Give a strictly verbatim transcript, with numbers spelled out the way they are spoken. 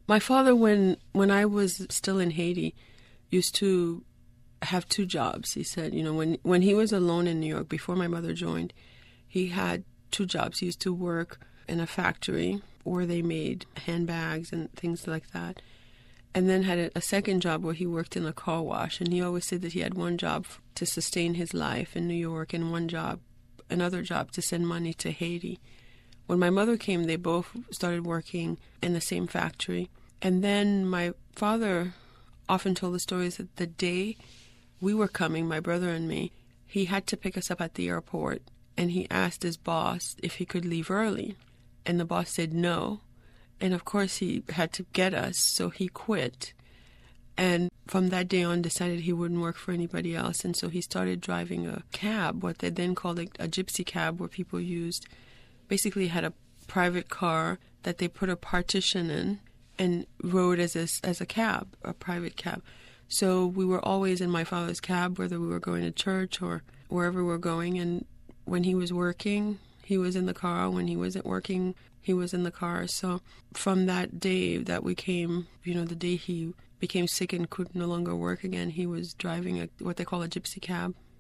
My father, when when I was still in Haiti, used to have two jobs. He said, you know, when when he was alone in New York before my mother joined, he had two jobs. He used to work in a factory where they made handbags and things like that, and then had a, a second job where he worked in a car wash. And he always said that he had one job to sustain his life in New York and one job, another job to send money to Haiti. When my mother came, they both started working in the same factory. And then my father often told the stories that the day we were coming, my brother and me, he had to pick us up at the airport, and he asked his boss if he could leave early. And the boss said no. And of course he had to get us, so he quit. And from that day on decided he wouldn't work for anybody else. And so he started driving a cab, what they then called a, a gypsy cab, where people used, basically had a private car that they put a partition in and rode as a, as a cab, a private cab. So we were always in my father's cab, whether we were going to church or wherever we were going. And when he was working, he was in the car. When he wasn't working, he was in the car. So from that day that we came, you know, the day he became sick and could no longer work again, he was driving a, what they call a gypsy cab.